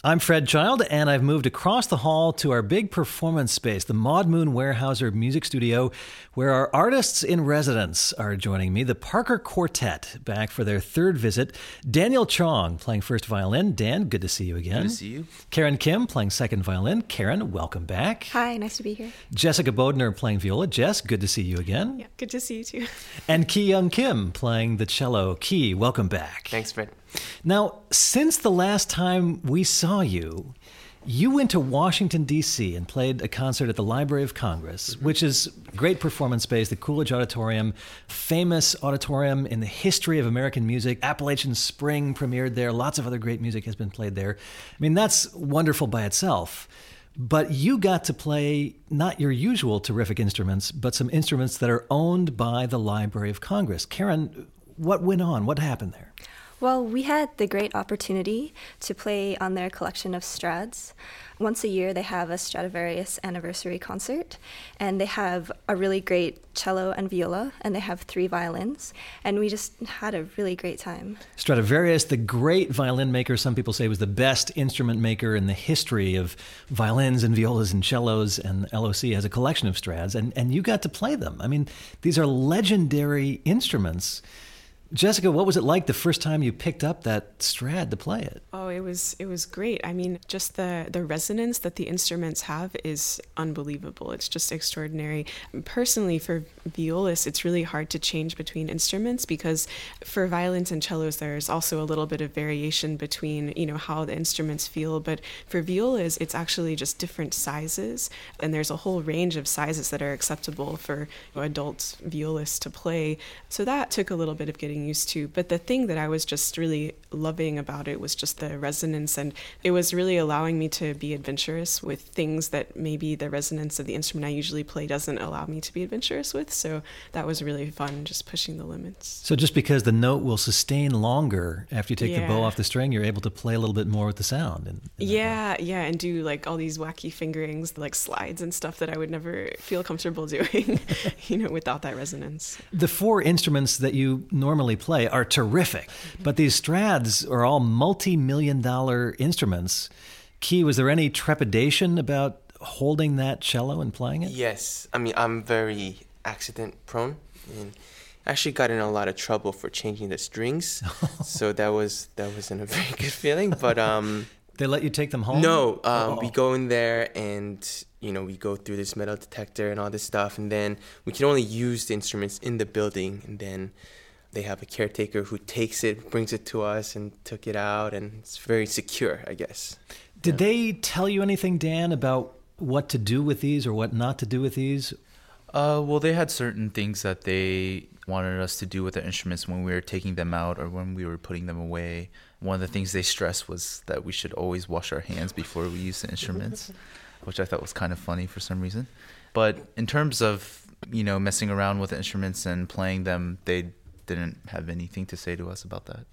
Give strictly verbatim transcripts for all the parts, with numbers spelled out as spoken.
I'm Fred Child, and I've moved across the hall to our big performance space, the Maud Moon Weyerhaeuser Music Studio, where our artists in residence are joining me. The Parker Quartet, back for their third visit. Daniel Chong playing first violin. Dan, good to see you again. Good to see you. Karen Kim playing second violin. Karen, welcome back. Hi, nice to be here. Jessica Bodner playing viola. Jess, good to see you again. Yeah, good to see you too. And Ki Young Kim playing the cello. Ki, welcome back. Thanks, Fred. Now, since the last time we saw you, you went to Washington, D C and played a concert at the Library of Congress, mm-hmm. which is a great performance space, the Coolidge Auditorium, famous auditorium in the history of American music. Appalachian Spring premiered there. Lots of other great music has been played there. I mean, that's wonderful by itself. But you got to play not your usual terrific instruments, but some instruments that are owned by the Library of Congress. Karen, what went on? What happened there? Well, we had the great opportunity to play on their collection of Strads. Once a year, they have a Stradivarius anniversary concert, and they have a really great cello and viola, and they have three violins, and we just had a really great time. Stradivarius, the great violin maker, some people say was the best instrument maker in the history of violins and violas and cellos, and L O C has a collection of Strads, and, and you got to play them. I mean, these are legendary instruments. Jessica, what was it like the first time you picked up that Strad to play it? Oh, it was it was great. I mean, just the, the resonance that the instruments have is unbelievable. It's just extraordinary. Personally, for violists, it's really hard to change between instruments because for violins and cellos, there's also a little bit of variation between, you know, how the instruments feel. But for violas, it's actually just different sizes. And there's a whole range of sizes that are acceptable for adult violists to play. So that took a little bit of getting used to. But the thing that I was just really loving about it was just the resonance, and it was really allowing me to be adventurous with things that maybe the resonance of the instrument I usually play doesn't allow me to be adventurous with. So that was really fun, just pushing the limits. So just because the note will sustain longer after you take yeah. the bow off the string, you're able to play a little bit more with the sound. And, and yeah, yeah, and do like all these wacky fingerings, like slides and stuff that I would never feel comfortable doing, you know, without that resonance. The four instruments that you normally play are terrific, but these Strads are all multi-million dollar instruments. Ki, was there any trepidation about holding that cello and playing it? Yes. I mean, I'm very accident prone, and I actually got in a lot of trouble for changing the strings. So that was that wasn't a very good feeling, but um they let you take them home? No, um, oh. we go in there and, you know, we go through this metal detector and all this stuff, and then we can only use the instruments in the building, and then they have a caretaker who takes it, brings it to us, and took it out, and it's very secure, I guess. Did yeah. they tell you anything, Dan, about what to do with these or what not to do with these? Uh, well, they had certain things that they wanted us to do with the instruments when we were taking them out or when we were putting them away. One of the things they stressed was that we should always wash our hands before we use the instruments, which I thought was kind of funny for some reason. But in terms of, you know, messing around with the instruments and playing them, they didn't have anything to say to us about that.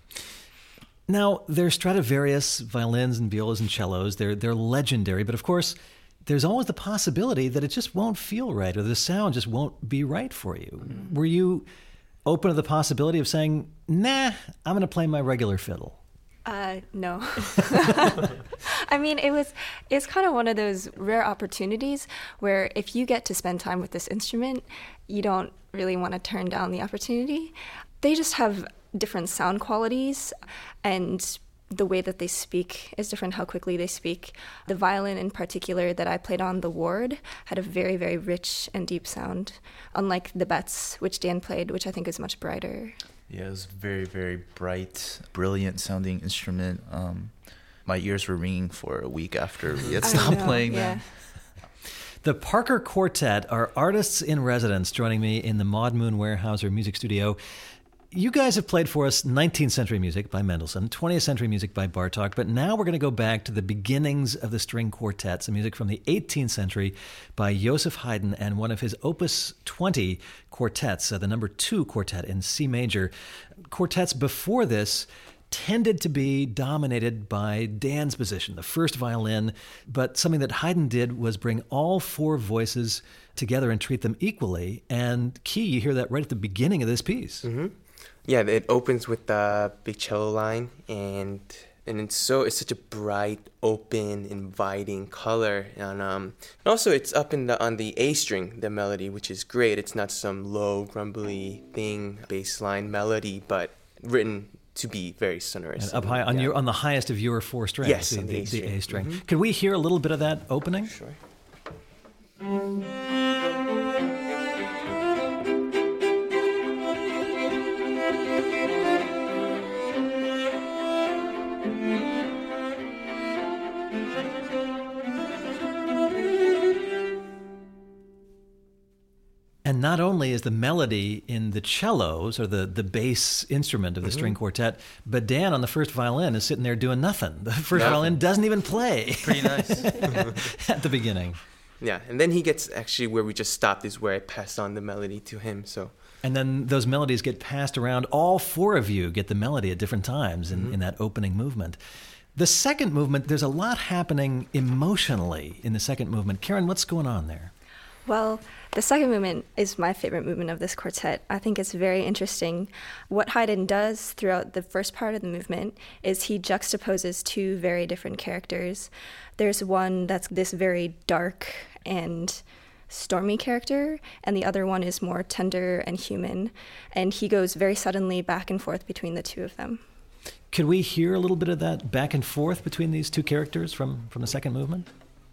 Now, they're Stradivarius violins and violas and cellos. They're they're legendary, but of course, there's always the possibility that it just won't feel right or the sound just won't be right for you. Mm-hmm. Were you open to the possibility of saying, nah, I'm going to play my regular fiddle? Uh, no. I mean, it was it's kind of one of those rare opportunities where if you get to spend time with this instrument, you don't really want to turn down the opportunity. They just have different sound qualities, and the way that they speak is different, how quickly they speak. The violin in particular that I played on, the Ward, had a very, very rich and deep sound, unlike the Betts, which Dan played, which I think is much brighter. Yeah, it was very, very bright, brilliant sounding instrument. Um, my ears were ringing for a week after we had stopped playing yeah. them. The Parker Quartet are artists in residence joining me in the Maud Moon Weyerhaeuser Music Studio. You guys have played for us nineteenth century music by Mendelssohn, twentieth century music by Bartók, but now we're going to go back to the beginnings of the string quartets, some music from the eighteenth century by Joseph Haydn and one of his Opus twenty quartets, uh, the number two quartet in C major. Quartets before this tended to be dominated by Dan's position, the first violin, but something that Haydn did was bring all four voices together and treat them equally. And Ki, you hear that right at the beginning of this piece. Mm-hmm. Yeah, it opens with the big cello line, and and it's so it's such a bright, open, inviting color, and um, and also it's up in the on the A string, the melody, which is great. It's not some low, grumbly thing, bass line melody, but written to be very sonorous. And up high on yeah. your on the highest of your four strings, Yes, the, on the the, A the string. A string. Mhm. Could we hear a little bit of that opening? Sure. And not only is the melody in the cellos, or the, the bass instrument of the Mm-hmm. string quartet, but Dan on the first violin is sitting there doing nothing. The first Nothing. violin doesn't even play Pretty nice. at the beginning. Yeah, and then he gets actually where we just stopped is where I passed on the melody to him. So And then those melodies get passed around. All four of you get the melody at different times in, Mm-hmm. in that opening movement. The second movement, there's a lot happening emotionally in the second movement. Karen, what's going on there? Well, the second movement is my favorite movement of this quartet. I think it's very interesting. What Haydn does throughout the first part of the movement is he juxtaposes two very different characters. There's one that's this very dark and stormy character, and the other one is more tender and human. And he goes very suddenly back and forth between the two of them. Could we hear a little bit of that back and forth between these two characters from, from the second movement?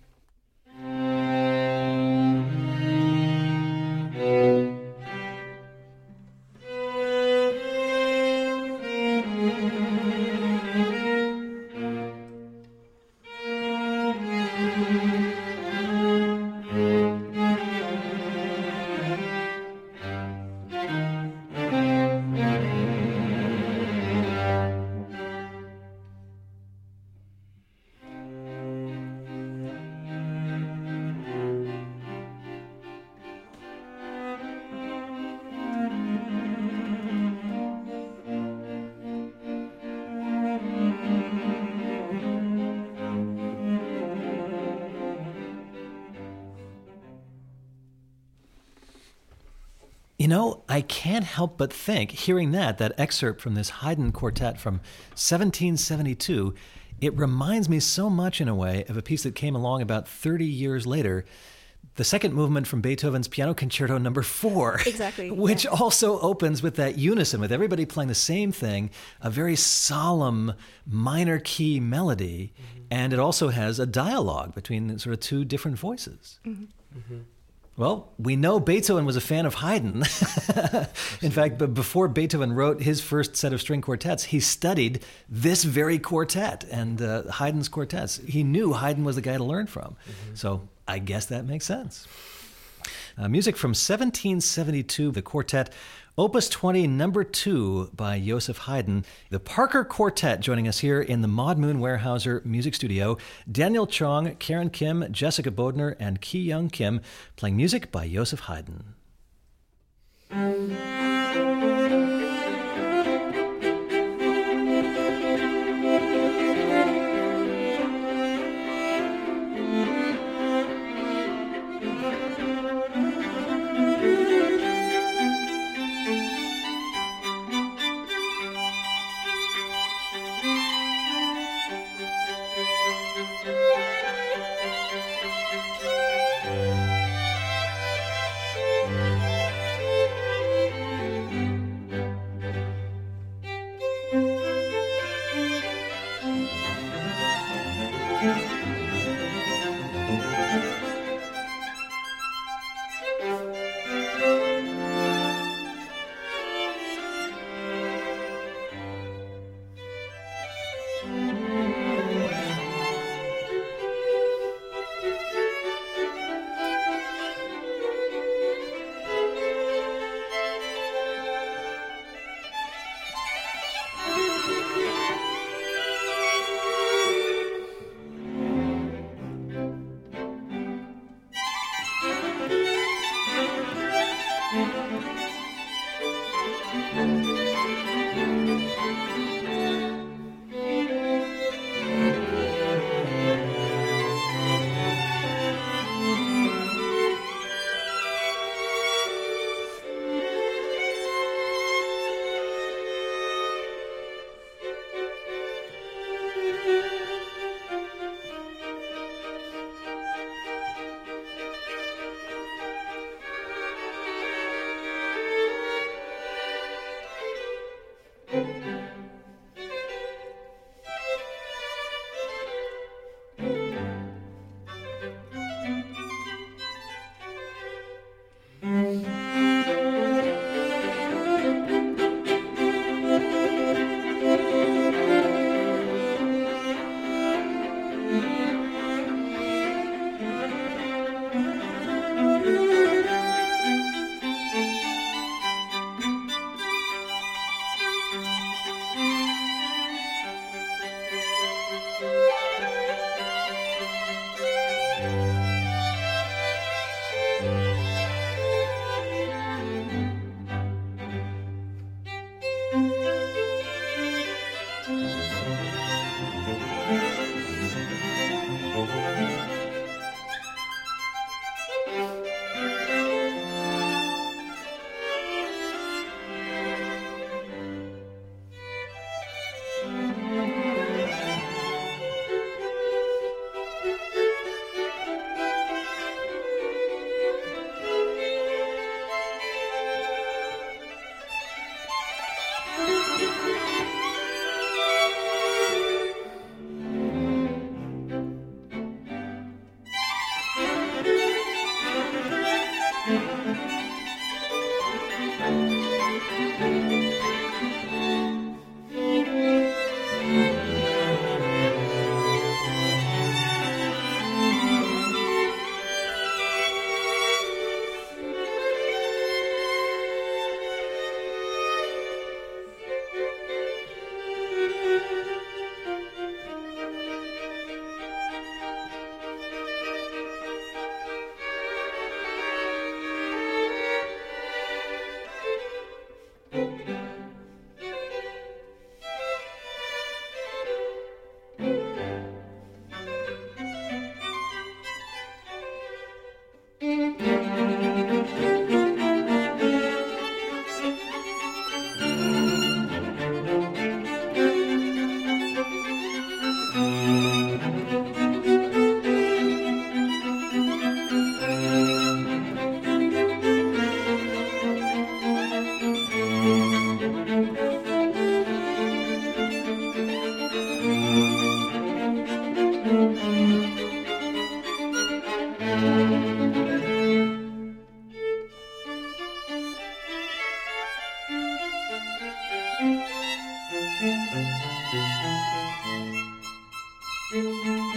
You know, I can't help but think, hearing that, that excerpt from this Haydn quartet from seventeen seventy-two, it reminds me so much in a way of a piece that came along about thirty years later, the second movement from Beethoven's Piano Concerto number four. Exactly, Which yeah. also opens with that unison, with everybody playing the same thing, a very solemn minor key melody, and it also has a dialogue between sort of two different voices. Well, we know Beethoven was a fan of Haydn. In fact, but before Beethoven wrote his first set of string quartets, he studied this very quartet and uh, Haydn's quartets. He knew Haydn was the guy to learn from. So I guess that makes sense. Uh, music from seventeen seventy-two, the quartet, Opus twenty, number two by Joseph Haydn. The Parker Quartet joining us here in the Maud Moon Weyerhaeuser Music Studio. Daniel Chong, Karen Kim, Jessica Bodner, and Ki Young Kim playing music by Joseph Haydn.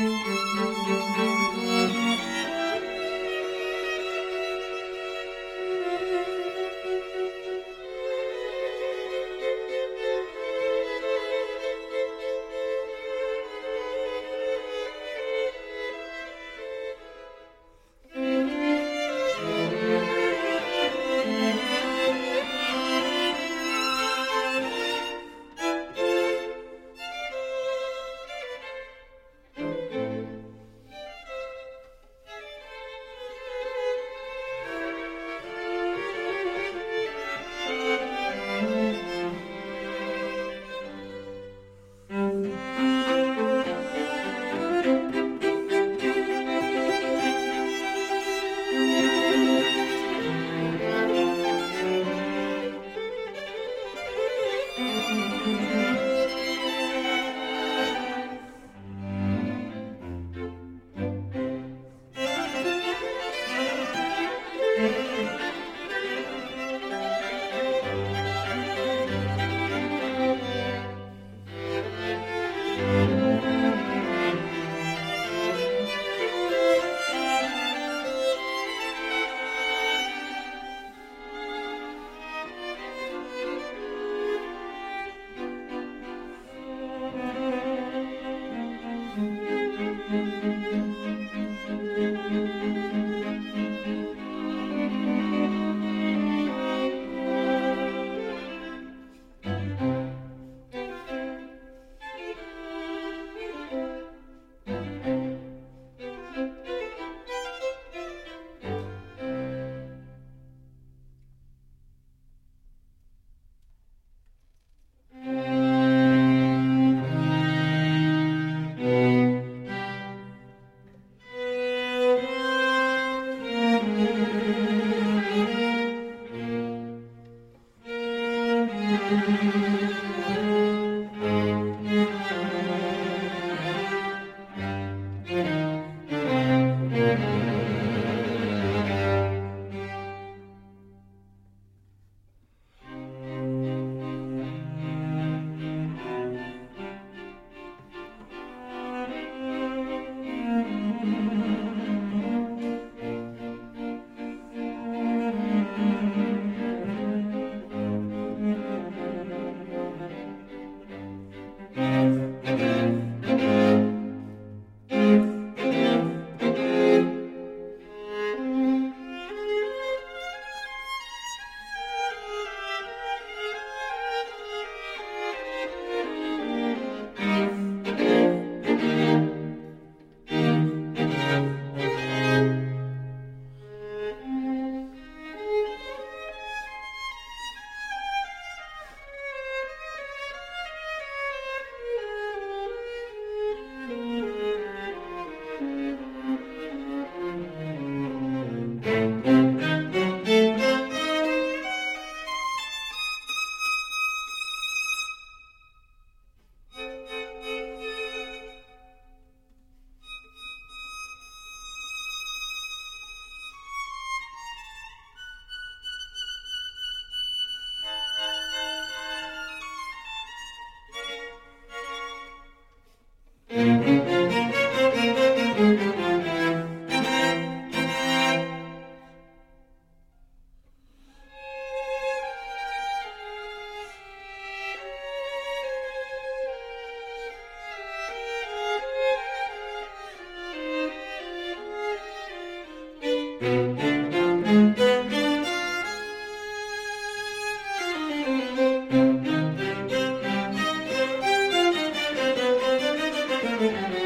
Thank you.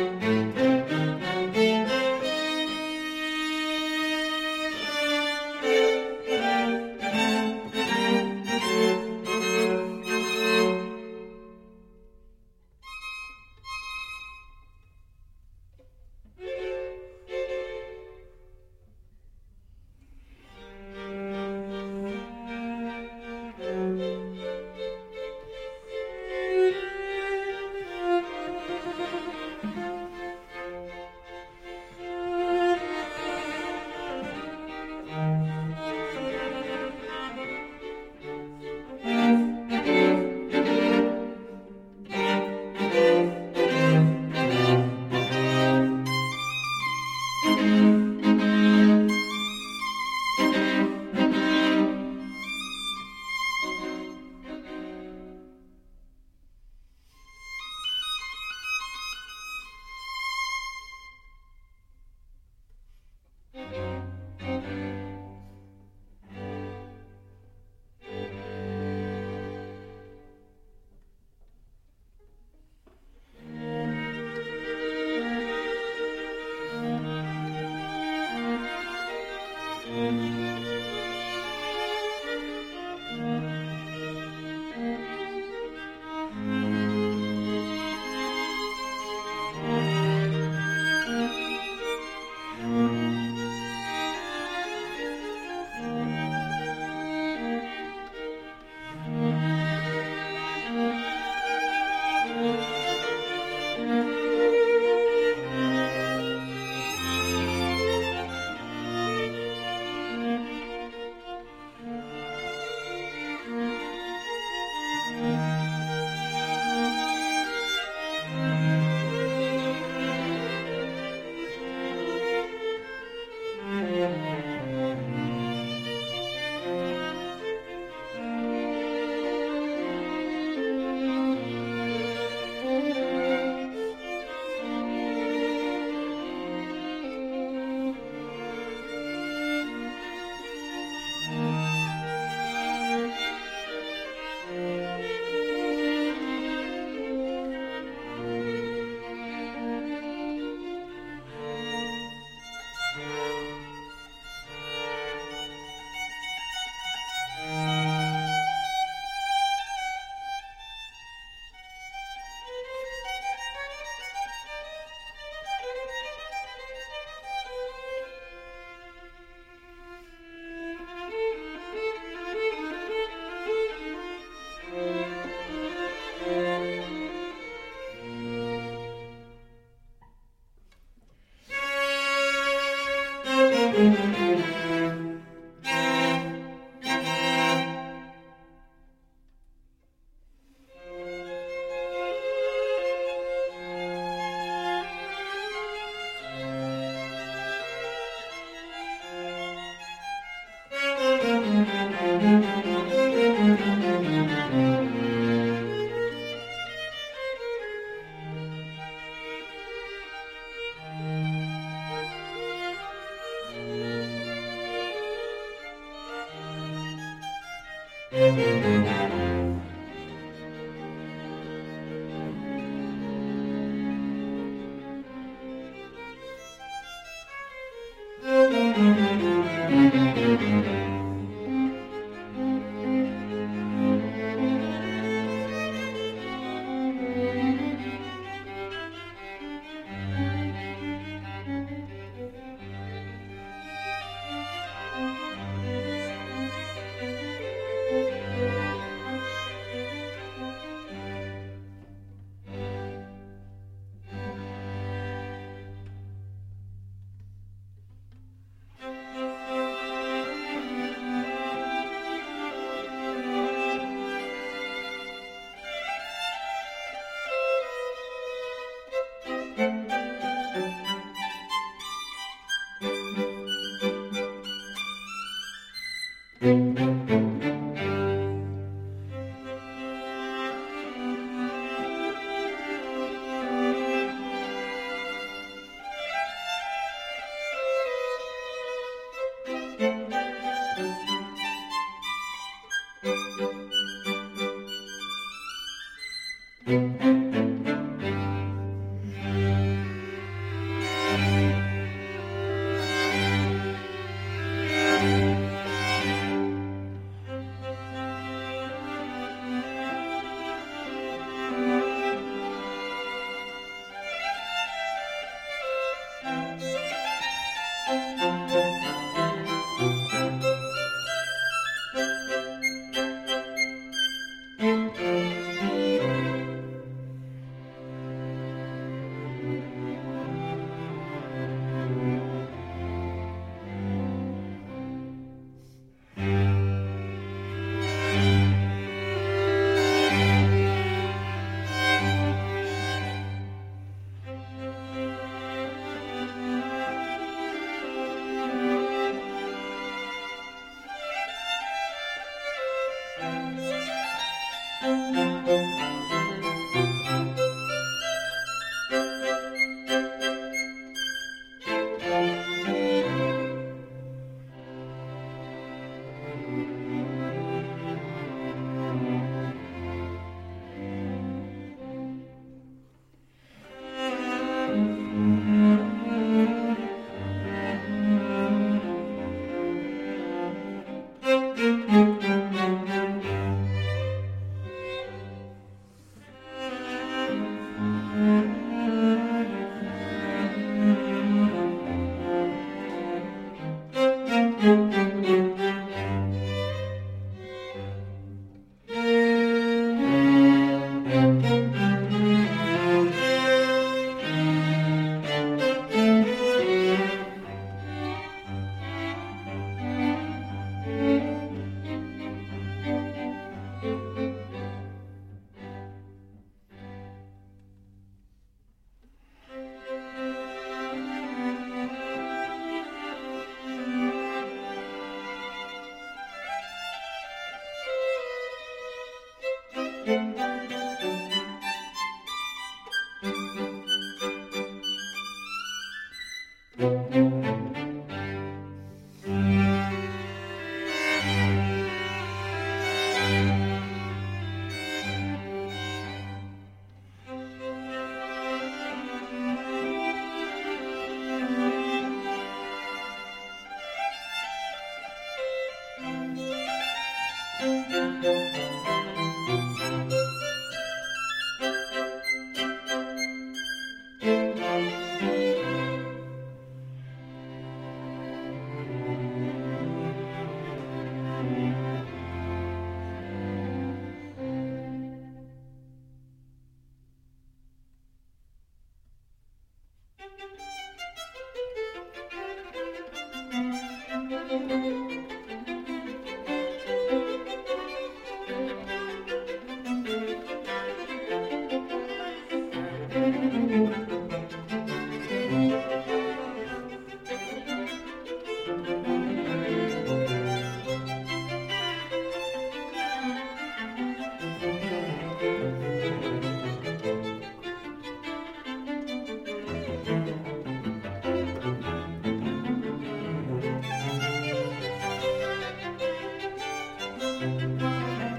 Thank you.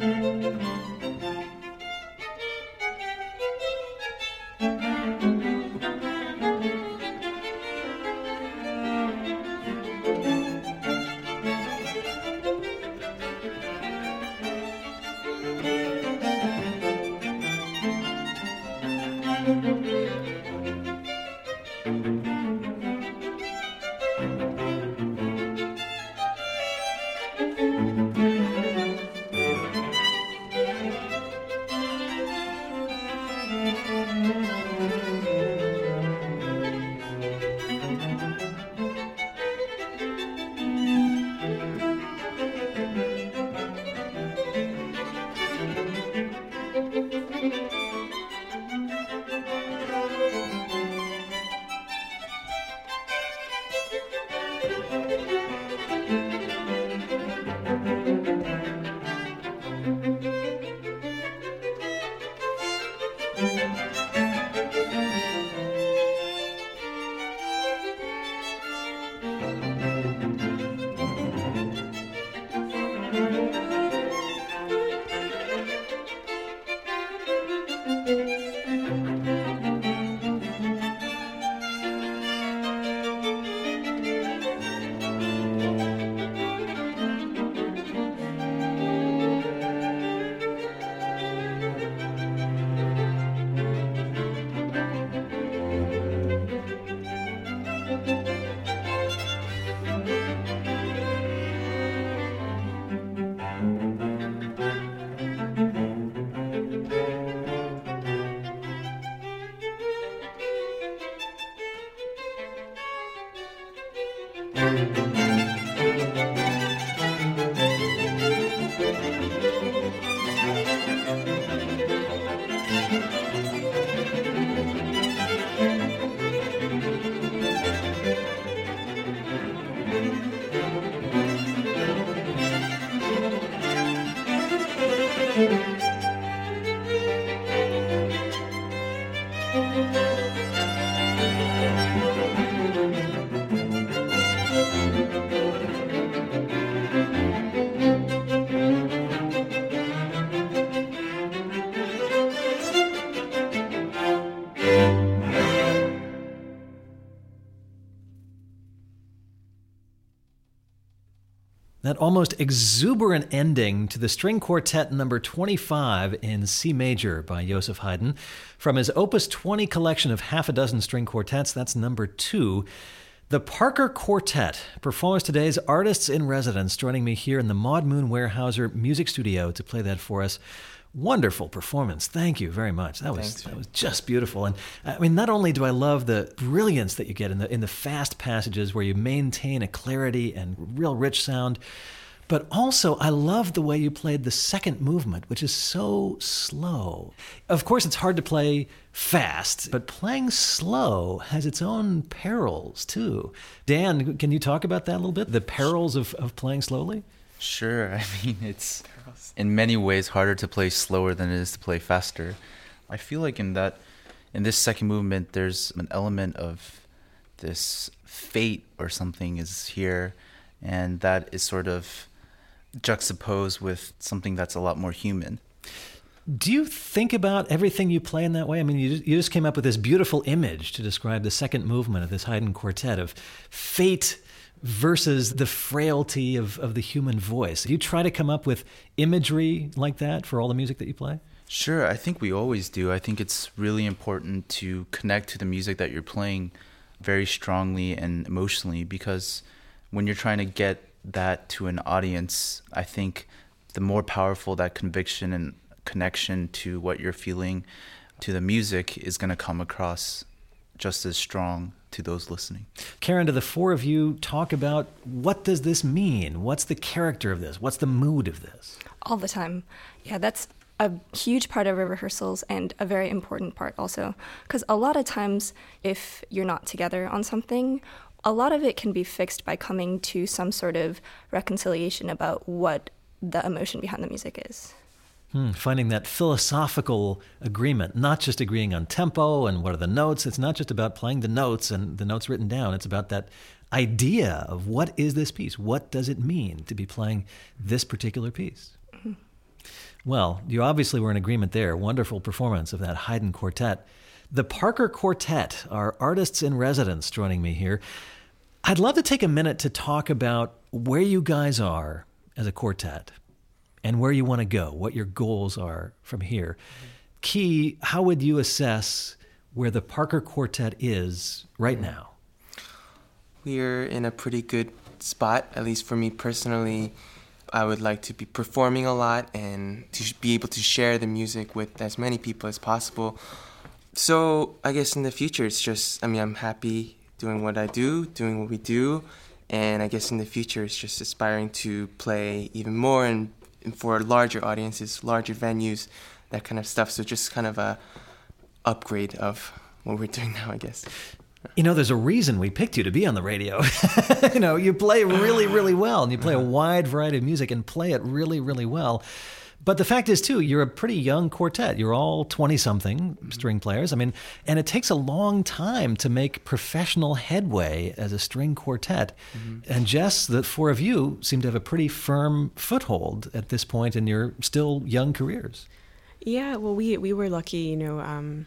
That almost exuberant ending to the string quartet number twenty-five in C major by Joseph Haydn. From his Opus twenty collection of half a dozen string quartets, that's number two. The Parker Quartet performs today's Artists in Residence, joining me here in the Maud Moon Weyerhaeuser Music Studio to play that for us. Wonderful performance. Thank you very much. That was that was just beautiful. And I mean, not only do I love the brilliance that you get in the in the fast passages where you maintain a clarity and real rich sound, but also I love the way you played the second movement, which is so slow. Of course, it's hard to play fast, but playing slow has its own perils too. Dan, can you talk about that a little bit? The perils of, of playing slowly? Sure. I mean, it's in many ways harder to play slower than it is to play faster. I feel like in that, in this second movement, there's an element of this fate or something is here, and that is sort of juxtaposed with something that's a lot more human. Do you think about everything you play in that way? I mean, you just, you just came up with this beautiful image to describe the second movement of this Haydn quartet of fate versus the frailty of, of the human voice. Do you try to come up with imagery like that for all the music that you play? Sure, I think we always do. I think it's really important to connect to the music that you're playing very strongly and emotionally, because when you're trying to get that to an audience, I think the more powerful that conviction and connection to what you're feeling to the music is going to come across just as strong to those listening. Karen, do the four of you talk about what does this mean? What's the character of this? What's the mood of this? All the time. Yeah, that's a huge part of our rehearsals and a very important part also. Because a lot of times, if you're not together on something, a lot of it can be fixed by coming to some sort of reconciliation about what the emotion behind the music is. Hmm, finding that philosophical agreement, not just agreeing on tempo and what are the notes. It's not just about playing the notes and the notes written down. It's about that idea of what is this piece? What does it mean to be playing this particular piece? Mm-hmm. Well, you obviously were in agreement there. Wonderful performance of that Haydn quartet. The Parker Quartet are artists in residence joining me here. I'd love to take a minute to talk about where you guys are as a quartet and where you want to go, what your goals are from here. Mm-hmm. Key, how would you assess where the Parker Quartet is right now? We're in a pretty good spot, at least for me personally. I would like to be performing a lot and to be able to share the music with as many people as possible. So I guess in the future, it's just, I mean, I'm happy doing what I do, doing what we do. And I guess in the future, it's just aspiring to play even more and, and for larger audiences, larger venues, that kind of stuff. So just kind of a upgrade of what we're doing now, I guess. You know, there's a reason we picked you to be on the radio. You know, you play really, really well, and you play a wide variety of music and play it really, really well. But the fact is, too, you're a pretty young quartet. You're all twenty-something string players. I mean, and it takes a long time to make professional headway as a string quartet. Mm-hmm. And Jess, the four of you seem to have a pretty firm foothold at this point in your still young careers. Yeah, well, we we were lucky, you know, um,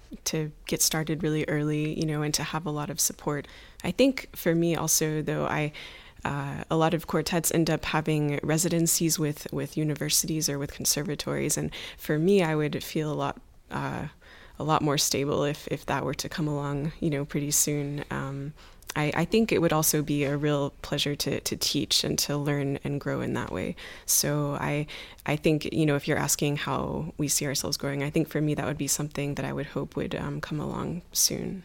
to get started really early, you know, and to have a lot of support. I think for me also, though, I... Uh, a lot of quartets end up having residencies with, with universities or with conservatories, and for me, I would feel a lot uh, a lot more stable if, if that were to come along, you know, pretty soon. Um, I, I think it would also be a real pleasure to, to teach and to learn and grow in that way. So I I think, you know, if you're asking how we see ourselves growing, I think for me that would be something that I would hope would um, come along soon.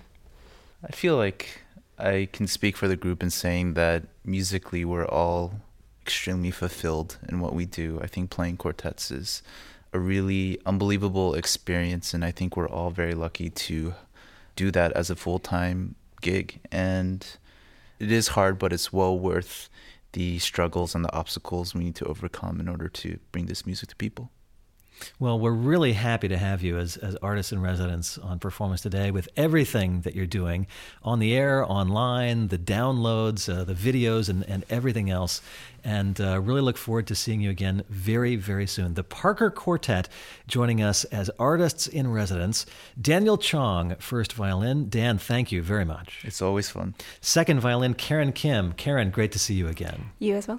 I feel like I can speak for the group in saying that musically we're all extremely fulfilled in what we do. I think playing quartets is a really unbelievable experience, and I think we're all very lucky to do that as a full-time gig. And it is hard, but it's well worth the struggles and the obstacles we need to overcome in order to bring this music to people. Well, we're really happy to have you as, as artists in residence on Performance Today with everything that you're doing on the air, online, the downloads, uh, the videos, and, and everything else. And uh, really look forward to seeing you again very, very soon. The Parker Quartet joining us as artists in residence. Daniel Chong, first violin. Dan, thank you very much. It's always fun. Second violin, Karen Kim. Karen, great to see you again. You as well.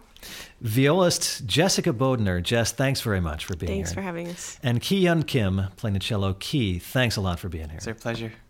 Violist Jessica Bodner. Jess, thanks very much for being Thanks here. Thanks for having us. And Ki Yun Kim playing the cello. Ki, thanks a lot for being here. It's our pleasure.